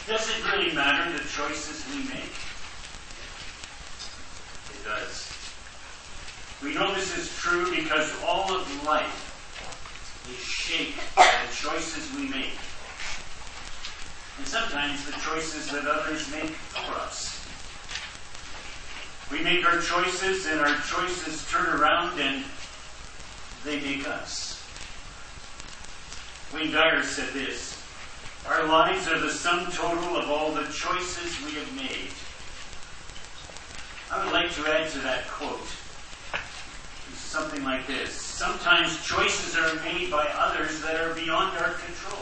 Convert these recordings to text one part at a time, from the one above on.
Does it really matter the choices we make? It does. We know this is true because all of life is shaped by the choices we make. And sometimes the choices that others make for us. We make our choices and our choices turn around and they make us. Wayne Dyer said this: our lives are the sum total of all the choices we have made. I would like to add to that quote something like this: sometimes choices are made by others that are beyond our control.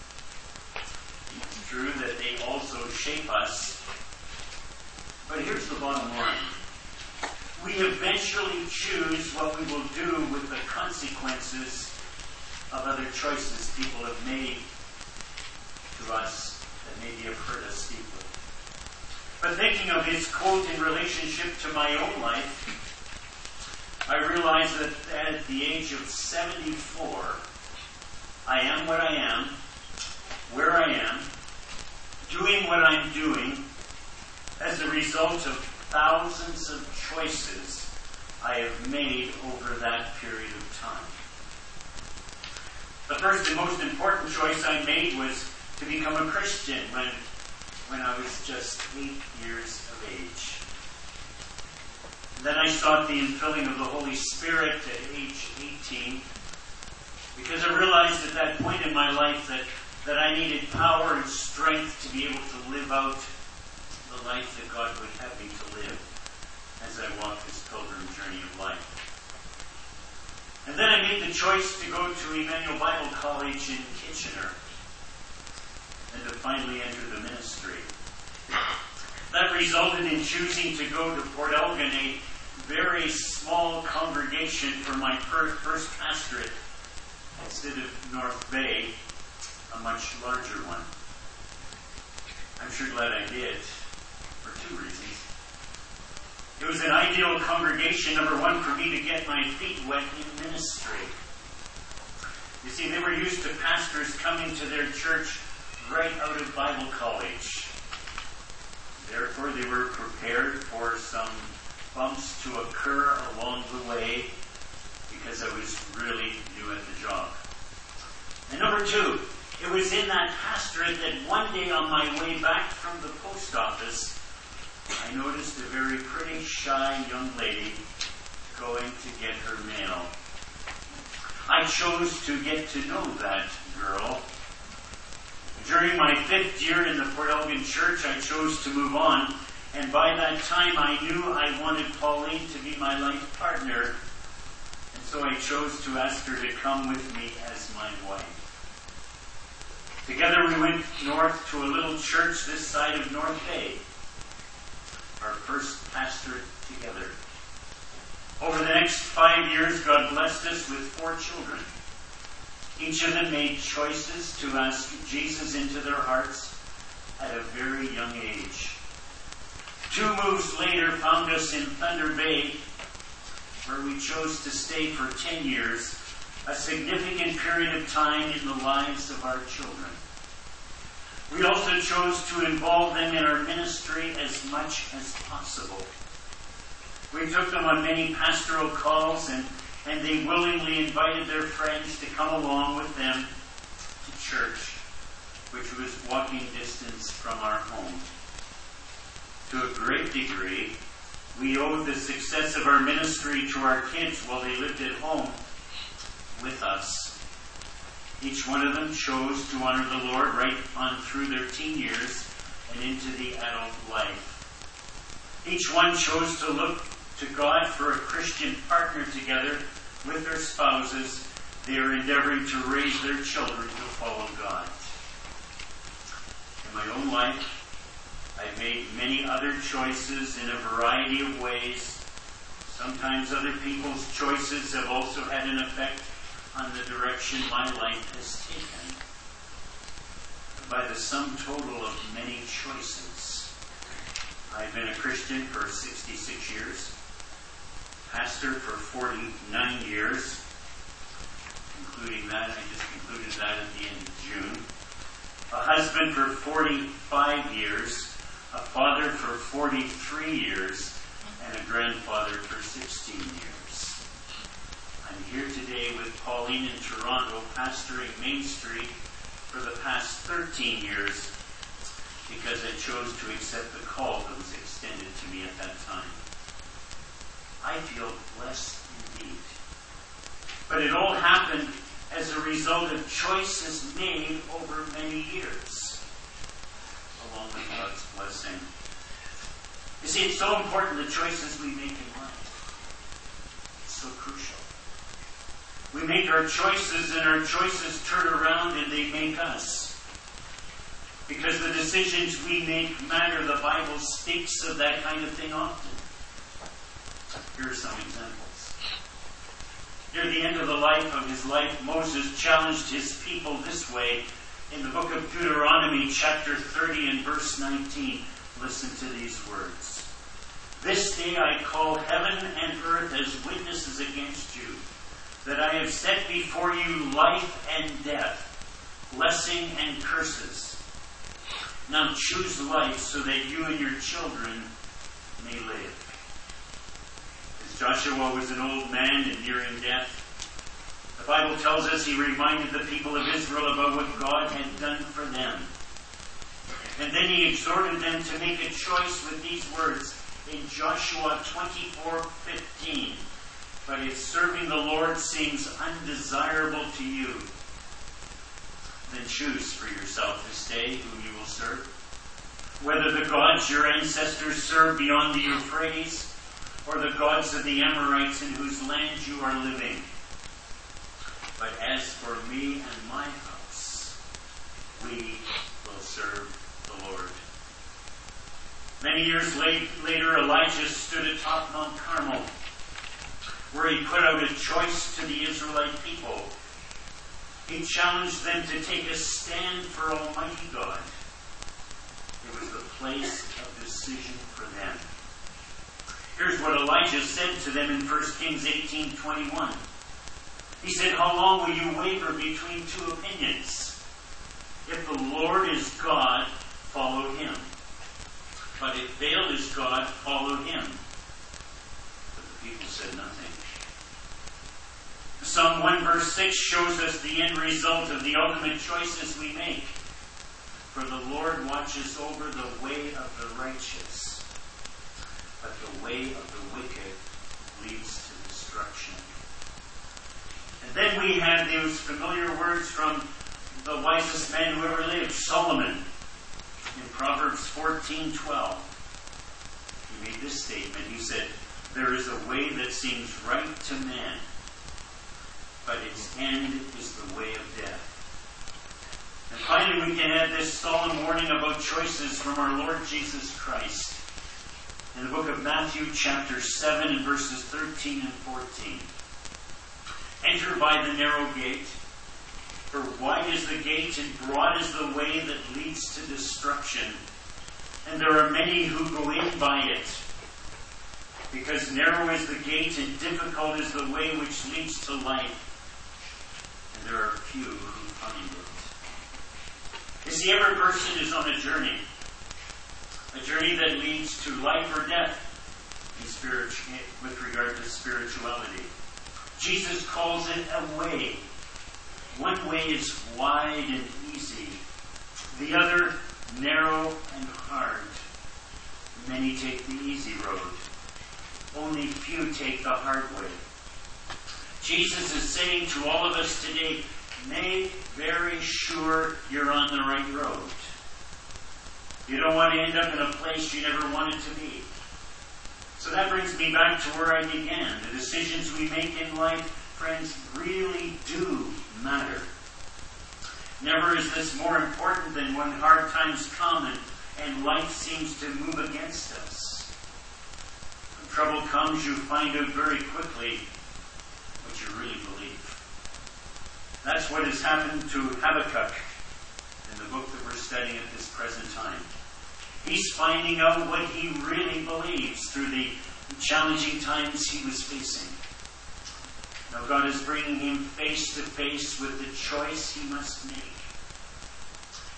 It's true that they also shape us. But here's the bottom line. We eventually choose what we will do with the consequences of other choices people have made to us that maybe have hurt us deeply. But thinking of his quote in relationship to my own life, I realized that at the age of 74, I am what I am, where I am, doing what I'm doing, as a result of thousands of choices I have made over that period of time. The first and most important choice I made was to become a Christian when I was just 8 years of age. Then I sought the infilling of the Holy Spirit at age 18 because I realized at that point in my life that I needed power and strength to be able to live out the life that God would have me to live as I walk this pilgrim journey of life. And then I made the choice to go to Emmanuel Bible College in Kitchener and to finally enter the ministry. That resulted in choosing to go to Port Elgin, a very small congregation, for my first pastorate, instead of North Bay, a much larger one. I'm sure glad I did, for two reasons. It was an ideal congregation, number one, for me to get my feet wet in ministry. You see, they were used to pastors coming to their church right out of Bible college. Therefore, they were prepared for some bumps to occur along the way because I was really new at the job. And number two, it was in that pastorate that one day on my way back from the post office, I noticed a very pretty, shy young lady going to get her mail. I chose to get to know that girl. During my 5th year in the Port Elgin church, I chose to move on, and by that time I knew I wanted Pauline to be my life partner, and so I chose to ask her to come with me as my wife. Together we went north to a little church this side of North Bay, our first pastorate together. Over the next 5 years, God blessed us with 4 children. Each of them made choices to ask Jesus into their hearts at a very young age. 2 moves later found us in Thunder Bay, where we chose to stay for 10 years, a significant period of time in the lives of our children. We also chose to involve them in our ministry as much as possible. We took them on many pastoral calls, and they willingly invited their friends to come along with them to church, which was walking distance from our home. To a great degree, we owed the success of our ministry to our kids while they lived at home with us. Each one of them chose to honor the Lord right on through their teen years and into the adult life. Each one chose to look to God for a Christian partner together with their spouses. They are endeavoring to raise their children to follow God. In my own life, I've made many other choices in a variety of ways. Sometimes other people's choices have also had an effect on the direction my life has taken. By the sum total of many choices, I've been a Christian for 66 years, pastor for 49 years, including that, I just concluded that at the end of June, a husband husband for 45 years, a father for 43 years, and a grandfather for 16 years. I'm here today with Pauline in Toronto, pastoring Main Street for the past 13 years because I chose to accept the call that was extended to me at that time. I feel blessed indeed. But it all happened as a result of choices made over many years, along with God's blessing. You see, it's so important the choices we make in life. It's so crucial. We make our choices, and our choices turn around and they make us. Because the decisions we make matter. The Bible speaks of that kind of thing often. Here are some examples. Near the end of the life of his life, Moses challenged his people this way in the book of Deuteronomy, chapter 30 and verse 19. Listen to these words. This day I call heaven and earth as witnesses against you, that I have set before you life and death, blessing and curses. Now choose life so that you and your children may live. As Joshua was an old man and nearing death, the Bible tells us he reminded the people of Israel about what God had done for them. And then he exhorted them to make a choice with these words in Joshua 24:15. But if serving the Lord seems undesirable to you, then choose for yourself this day whom you will serve. Whether the gods your ancestors served beyond the Euphrates, or the gods of the Amorites in whose land you are living. But as for me and my house, we will serve the Lord. Many years later, Elijah stood atop Mount Carmel, where he put out a choice to the Israelite people. He challenged them to take a stand for Almighty God. It was the place of decision for them. Here's what Elijah said to them in 1 Kings 18:21. He said, how long will you waver between two opinions? If the Lord is God, follow him. But if Baal is God, follow him. But the people said nothing. Psalm 1 verse 6 shows us the end result of the ultimate choices we make. For the Lord watches over the way of the righteous, but the way of the wicked leads to destruction. And then we have those familiar words from the wisest man who ever lived, Solomon, in Proverbs 14:12. He made this statement. He said, there is a way that seems right to man, but its end is the way of death. And finally, we can add this solemn warning about choices from our Lord Jesus Christ in the book of Matthew, chapter 7, and verses 13 and 14. Enter by the narrow gate, for wide is the gate and broad is the way that leads to destruction, and there are many who go in by it. Because narrow is the gate and difficult is the way which leads to life, and there are few who find it. You see, every person is on a journey that leads to life or death with regard to spirituality. Jesus calls it a way. One way is wide and easy, the other narrow and hard. Many take the easy road. Only few take the hard way. Jesus is saying to all of us today, make very sure you're on the right road. You don't want to end up in a place you never wanted to be. So that brings me back to where I began. The decisions we make in life, friends, really do matter. Never is this more important than when hard times come and life seems to move against us. When trouble comes, you find out very quickly what you really believe. That's what has happened to Habakkuk in the book that we're studying at this present time. He's finding out what he really believes through the challenging times he was facing. Now God is bringing him face to face with the choice he must make.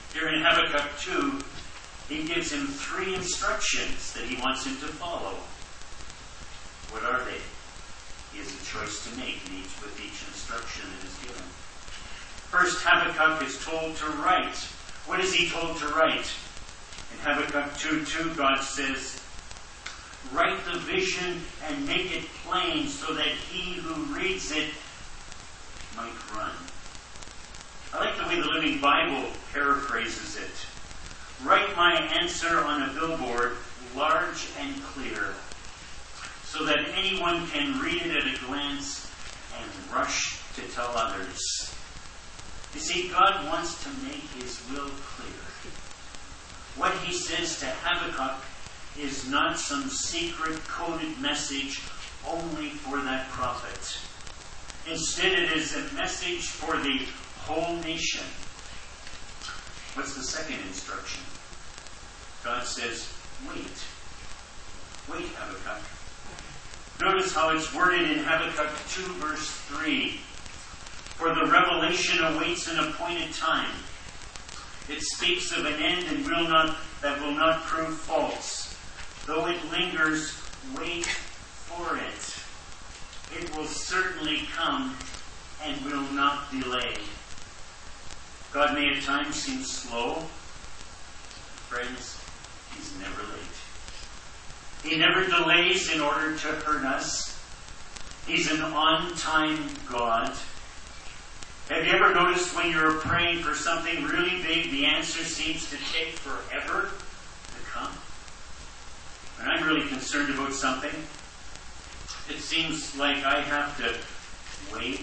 Here in Habakkuk 2, he gives him 3 instructions that he wants him to follow. What are they? He has a choice to make with each instruction that is given. First, Habakkuk is told to write. What is he told to write? In Habakkuk 2:2, God says, "Write the vision and make it plain so that he who reads it might run." I like the way the Living Bible paraphrases it. "Write my answer on a billboard, large and clear, so that anyone can read it at a glance and rush to tell others." You see, God wants to make his will clear. What he says to Habakkuk is not some secret coded message only for that prophet. Instead, it is a message for the whole nation. What's the second instruction? God says, wait. Wait, Habakkuk. Notice how it's worded in Habakkuk 2, verse 3. "For the revelation awaits an appointed time. It speaks of an end and that will not prove false. Though it lingers, wait for it. It will certainly come and will not delay." God may at times seem slow. Friends, he's never late. He never delays in order to hurt us. He's an on-time God. Have you ever noticed when you're praying for something really big, the answer seems to take forever to come? When I'm really concerned about something, it seems like I have to wait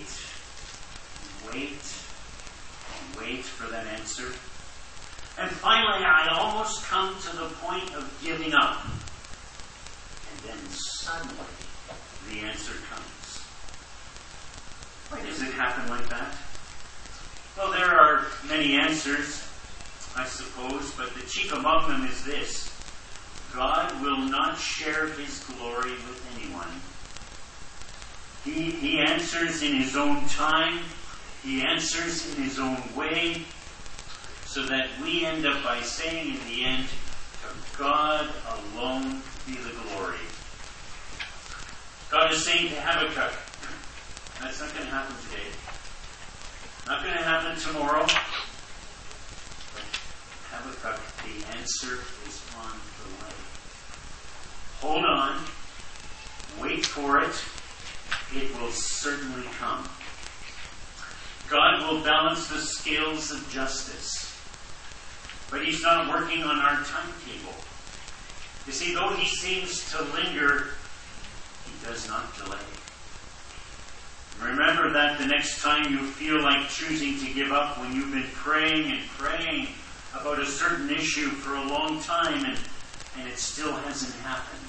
for that answer. And finally, I almost come to the point of giving up. And then suddenly, the answer comes. Why does it happen like that? Well, there are many answers, I suppose, but the chief among them is this: God will not share his glory with anyone. He answers in his own time. He answers in his own way, so that we end up by saying in the end, to God alone be the glory. God is saying to Habakkuk, that's not going to happen today. Not going to happen tomorrow. But Habakkuk, the answer is on the way. Hold on. Wait for it. It will certainly come. God will balance the scales of justice. But he's not working on our timetable. You see, though he seems to linger, he does not delay. Remember that the next time you feel like choosing to give up, when you've been praying and praying about a certain issue for a long time and it still hasn't happened.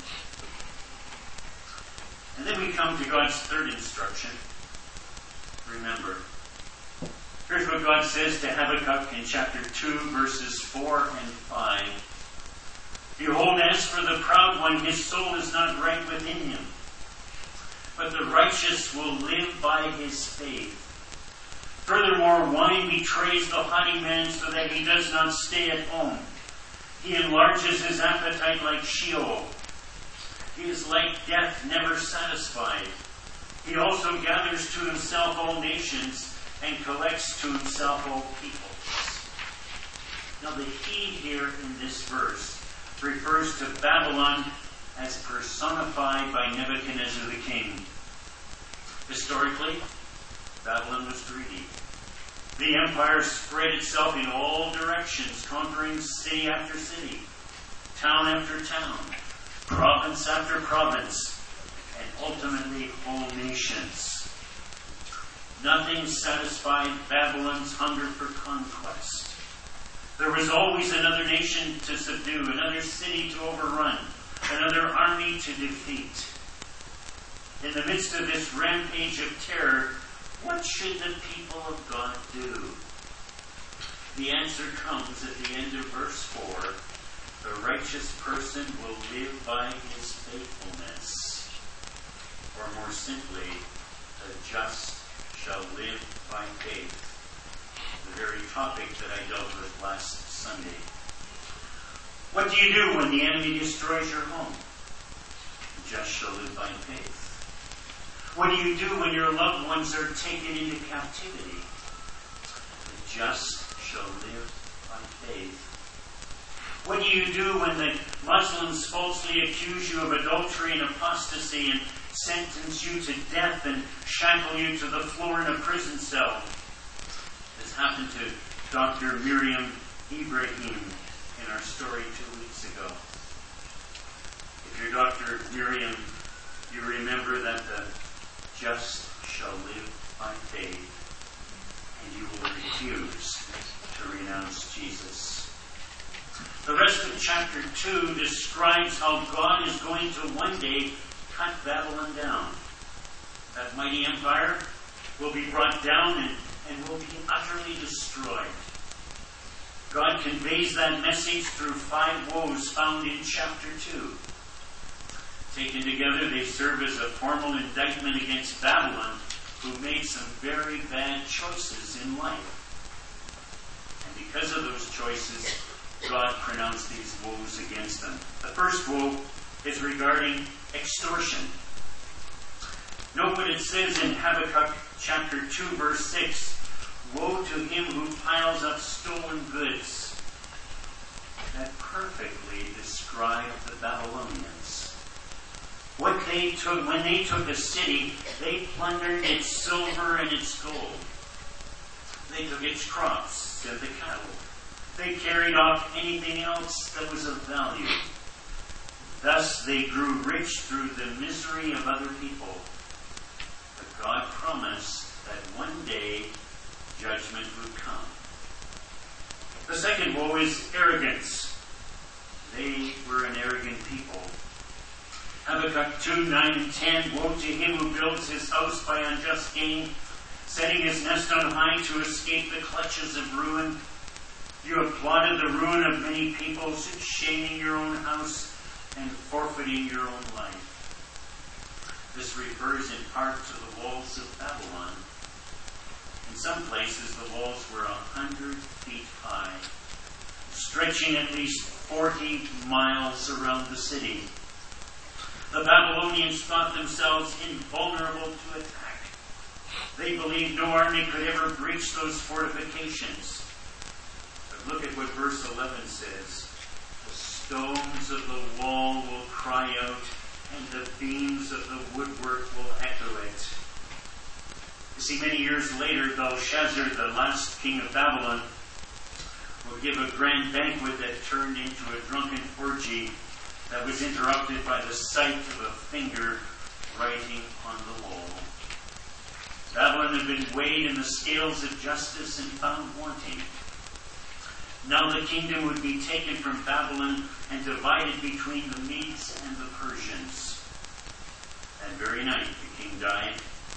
And then we come to God's third instruction. Remember. Here's what God says to Habakkuk in chapter 2, verses 4 and 5. "Behold, as for the proud one, his soul is not right within him. But the righteous will live by his faith. Furthermore, wine betrays the haughty man so that he does not stay at home. He enlarges his appetite like Sheol. He is like death, never satisfied. He also gathers to himself all nations and collects to himself all peoples." Now the he here in this verse refers to Babylon as personified by Nebuchadnezzar the king. Historically, Babylon was greedy. The empire spread itself in all directions, conquering city after city, town after town, province after province, and ultimately whole nations. Nothing satisfied Babylon's hunger for conquest. There was always another nation to subdue, another city to overrun, another army to defeat. In the midst of this rampage of terror, what should the people of God do? The answer comes at the end of verse 4. The righteous person will live by his faithfulness. Or more simply, the just shall live by faith. The very topic that I dealt with last What do you do when the enemy destroys your home? The just shall live by faith. What do you do when your loved ones are taken into captivity? The just shall live by faith. What do you do when the Muslims falsely accuse you of adultery and apostasy and sentence you to death and shackle you to the floor in a prison cell? This happened to Dr. Miriam Ibrahim in our story 2 weeks ago. If you're Dr. Miriam, you remember that the just shall live by faith, and you will refuse to renounce Jesus. The rest of chapter 2 describes how God is going to one day cut Babylon down. That mighty empire will be brought down and will be utterly destroyed. God conveys that message through 5 woes found in chapter 2. Taken together, they serve as a formal indictment against Babylon, who made some very bad choices in life. And because of those choices, God pronounced these woes against them. The first woe is regarding extortion. Note what it says in Habakkuk chapter 2, verse 6. Woe to him who piles up stolen goods. That perfectly described the Babylonians. What they took, when they took a city, they plundered its silver and its gold. They took its crops and the cattle. They carried off anything else that was of value. Thus they grew rich through the misery of other people. But God promised that one day judgment would come. The second woe is arrogance. They were an arrogant people. Habakkuk 2, 9 and 10, woe to him who builds his house by unjust gain, setting his nest on high to escape the clutches of ruin. You have plotted the ruin of many peoples, shaming your own house and forfeiting your own life. This refers in part to the walls of Babylon. In some places, the walls were 100 feet high, stretching at least 40 miles around the city. The Babylonians thought themselves invulnerable to attack. They believed no army could ever breach those fortifications. But look at what verse 11 says. The stones of the wall will cry out, and the beams of the woodwork will echo it. You see, many years later, Belshazzar, the last king of Babylon, will give a grand banquet that turned into a drunken orgy that was interrupted by the sight of a finger writing on the wall. Babylon had been weighed in the scales of justice and found wanting. Now the kingdom would be taken from Babylon and divided between the Medes and the Persians. That very night the king died.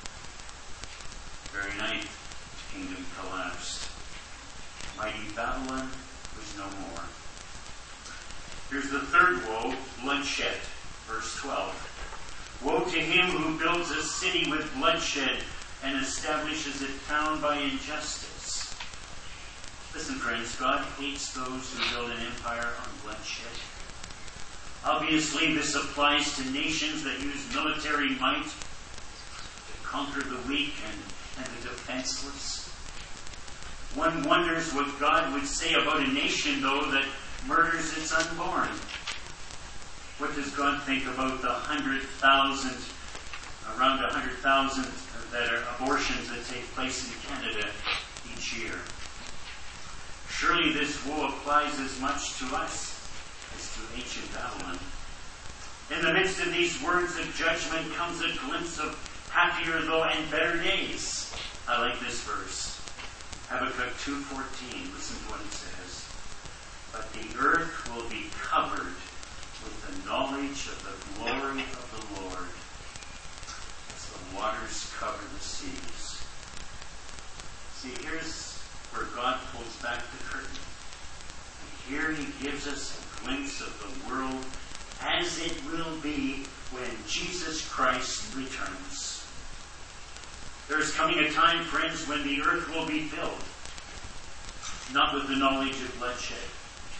Very night the kingdom collapsed. Mighty Babylon was no more. Here's the third woe, bloodshed. Verse 12. Woe to him who builds a city with bloodshed and establishes a town by injustice. Listen, friends, God hates those who build an empire on bloodshed. Obviously, this applies to nations that use military might to conquer the weak and the defenseless. One wonders what God would say about a nation, though, that murders its unborn. What does God think about the 100,000, around 100,000 that are abortions that take place in Canada each year? Surely this woe applies as much to us as to ancient Babylon. In the midst of these words of judgment comes a glimpse of happier, though, and better days. I like this verse. Habakkuk 2:14. Listen to what it says. But the earth will be covered with the knowledge of the glory of the Lord, as the waters cover the seas. See, here's where God pulls back the curtain. And here he gives us a glimpse of the world as it will be when Jesus Christ returns. There is coming a time, friends, when the earth will be filled, not with the knowledge of bloodshed,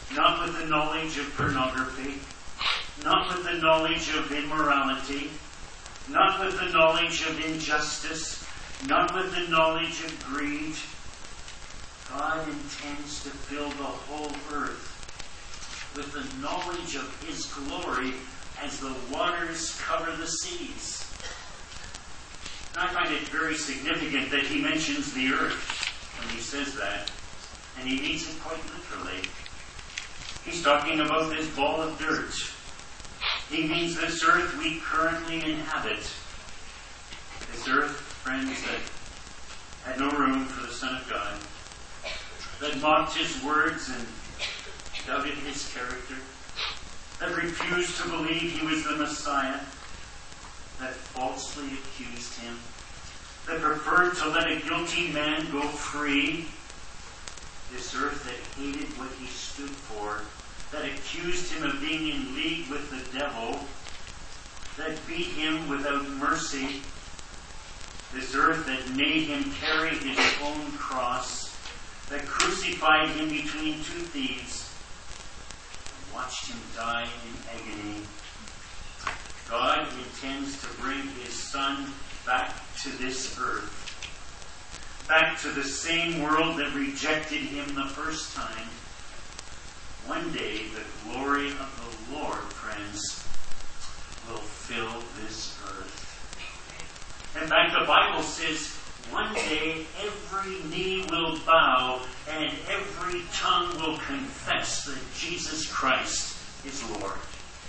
not with the knowledge of pornography, not with the knowledge of immorality, not with the knowledge of injustice, not with the knowledge of greed. God intends to fill the whole earth with the knowledge of His glory as the waters cover the seas. And I find it very significant that He mentions the earth when He says that, and He means it quite literally. He's talking about this ball of dirt. He means this earth we currently inhabit. This earth, friends, that had no room for the Son of God, that mocked His words and doubted His character, that refused to believe He was the Messiah, that falsely accused Him, that preferred to let a guilty man go free. This earth that hated what He stood for, that accused Him of being in league with the devil, that beat Him without mercy. This earth that made Him carry His own cross, that crucified Him between two thieves, and watched Him die in agony. God intends to bring His Son back to this earth, back to the same world that rejected Him the first time. One day, the glory of the Lord, friends, will fill this earth. In fact, the Bible says, one day every knee will bow and every tongue will confess that Jesus Christ is Lord.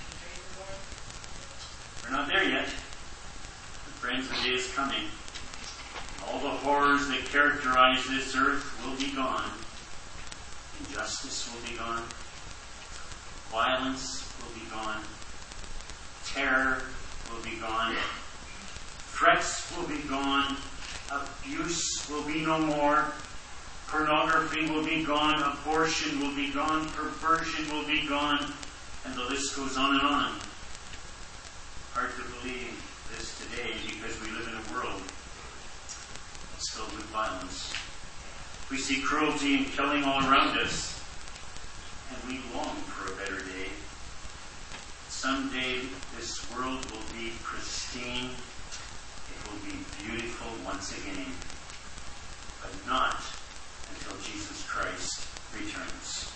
We're not there yet. But friends, the day is coming. All the horrors that characterize this earth will be gone. Injustice will be gone. Violence will be gone. Terror will be gone. Threats will be gone. Abuse will be no more. Pornography will be gone. Abortion will be gone. Perversion will be gone. And the list goes on and on. Hard to believe this today because we live in a world that's filled with violence. We see cruelty and killing all around us. And we long for a better day. Someday this world will be pristine. It will be beautiful once again. But not until Jesus Christ returns.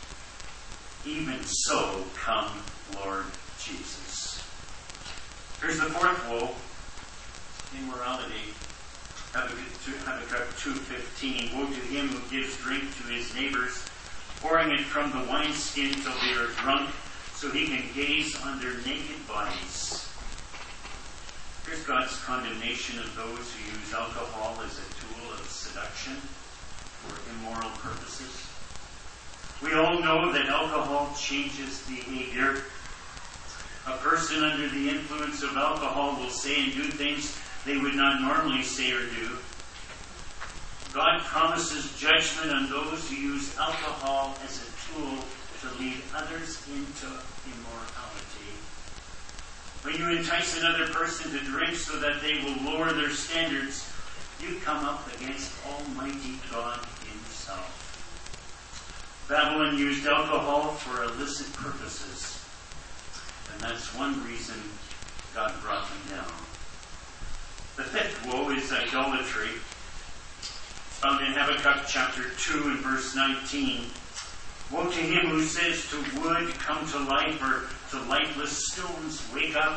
Even so, come, Lord Jesus. Here's the fourth woe. Immorality. Habakkuk 2:15. Woe to him who gives drink to his neighbors, pouring it from the wineskin till they are drunk, so he can gaze on their naked bodies. Here's God's condemnation of those who use alcohol as a tool of seduction for immoral purposes. We all know that alcohol changes behavior. A person under the influence of alcohol will say and do things they would not normally say or do. God promises judgment on those who use alcohol as a tool to lead others into immorality. When you entice another person to drink so that they will lower their standards, you come up against Almighty God Himself. Babylon used alcohol for illicit purposes, and that's one reason God brought them down. The fifth woe is idolatry. Found in Habakkuk chapter 2 and verse 19. Woe to him who says to wood, come to life, or to lifeless stones, wake up.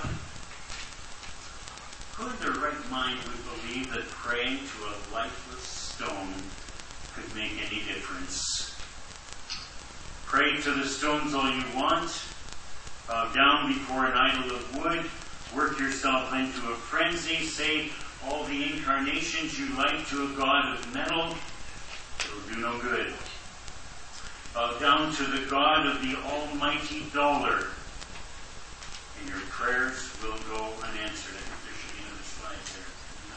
Who in their right mind would believe that praying to a lifeless stone could make any difference? Pray to the stones all you want. Bow down before an idol of wood. Work yourself into a frenzy. Say all the incarnations you like to a god of metal. It'll do no good. Bow down to the God of the almighty dollar, and your prayers will go unanswered. I think there should be another slide there.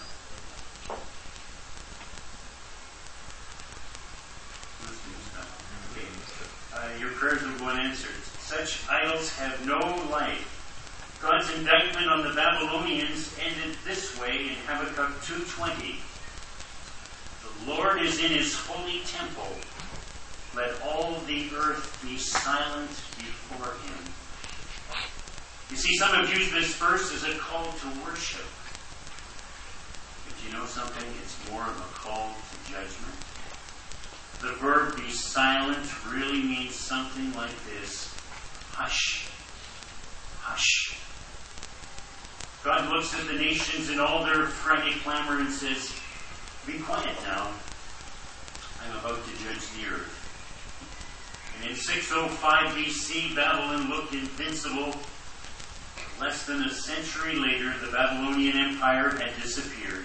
Okay. Your prayers will go unanswered. Such idols have no life. God's indictment on the Babylonians ended this way in Habakkuk 2:20. The Lord is in His holy temple. Let all the earth be silent before him. You see, some have used this verse as a call to worship. But you know something? It's more of a call to judgment. The verb be silent really means something like this. Hush. Hush. God looks at the nations in all their frantic clamor and says, be quiet now. I'm about to judge the earth. And in 605 BC, Babylon looked invincible. Less than a century later, the Babylonian Empire had disappeared.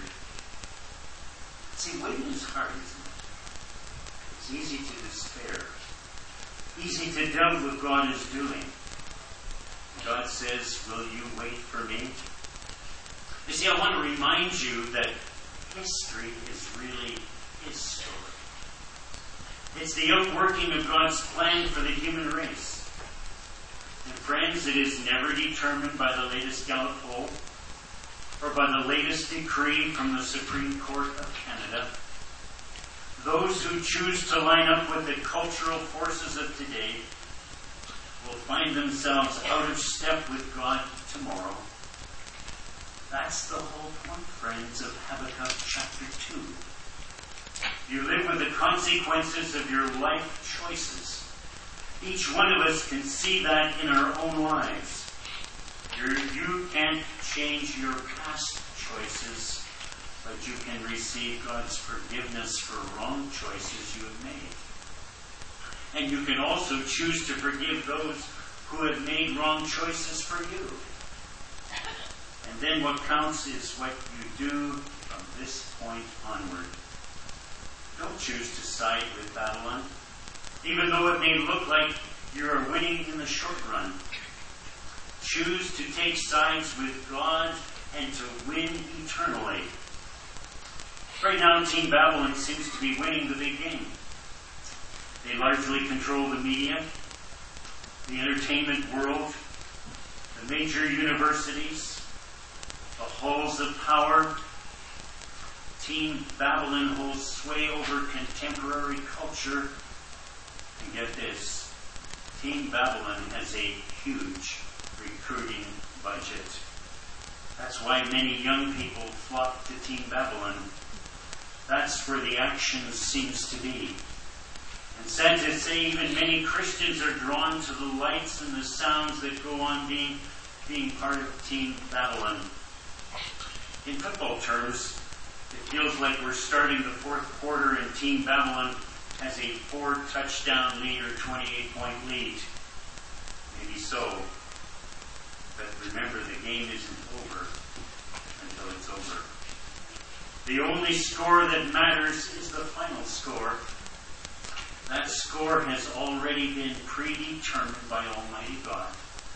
See, waiting is hard, isn't it? It's easy to despair. Easy to doubt what God is doing. God says, will you wait for me? You see, I want to remind you that history is really his story. It's the outworking of God's plan for the human race. And friends, it is never determined by the latest Gallup poll or by the latest decree from the Supreme Court of Canada. Those who choose to line up with the cultural forces of today will find themselves out of step with God tomorrow. That's the whole point, friends, of Habakkuk chapter 2. You live with the consequences of your life choices. Each one of us can see that in our own lives. You can't change your past choices, but you can receive God's forgiveness for wrong choices you have made. And you can also choose to forgive those who have made wrong choices for you. And then what counts is what you do from this point onward. Don't choose to side with Babylon, even though it may look like you're winning in the short run. Choose to take sides with God and to win eternally. Right now, Team Babylon seems to be winning the big game. They largely control the media, the entertainment world, the major universities, the halls of power. Team Babylon holds sway over contemporary culture. And get this, Team Babylon has a huge recruiting budget. That's why many young people flock to Team Babylon. That's where the action seems to be. And sad to say, even many Christians are drawn to the lights and the sounds that go on being part of Team Babylon. In football terms, it feels like we're starting the fourth quarter and Team Babylon has a 4-touchdown lead or 28-point lead. Maybe so. But remember, the game isn't over until it's over. The only score that matters is the final score. That score has already been predetermined by Almighty God.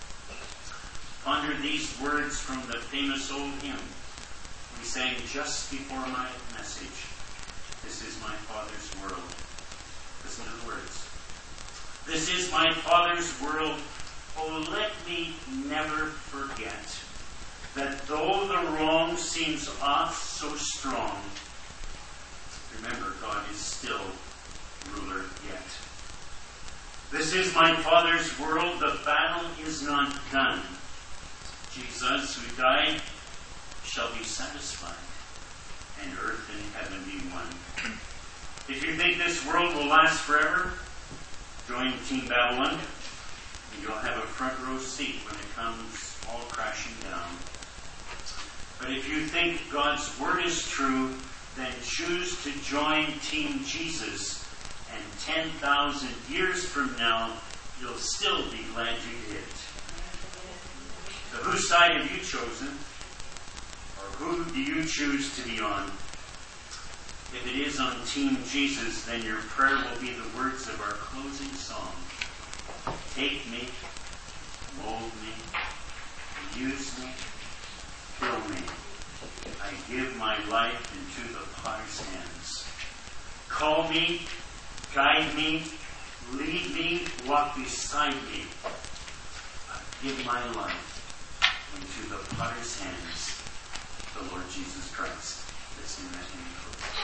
Ponder these words from the famous old hymn we sang just before my message. This is my Father's world. Listen to the words. This is my Father's world. Oh, let me never forget that though the wrong seems oft so strong, remember, God is still ruler yet. This is my Father's world. The battle is not done. Jesus, who died, shall be satisfied, and earth and heaven be one. If you think this world will last forever, join Team Babylon, and you'll have a front row seat when it comes all crashing down. But if you think God's word is true, then choose to join Team Jesus, and 10,000 years from now, you'll still be glad you did. So whose side have you chosen? Or who do you choose to be on? If it is on Team Jesus, then your prayer will be the words of our closing song. Take me, mold me, use me, fill me. I give my life into the potter's hands. Call me, guide me, lead me, walk beside me. I give my life into the potter's hands, the Lord Jesus Christ. Let's sing that hymn.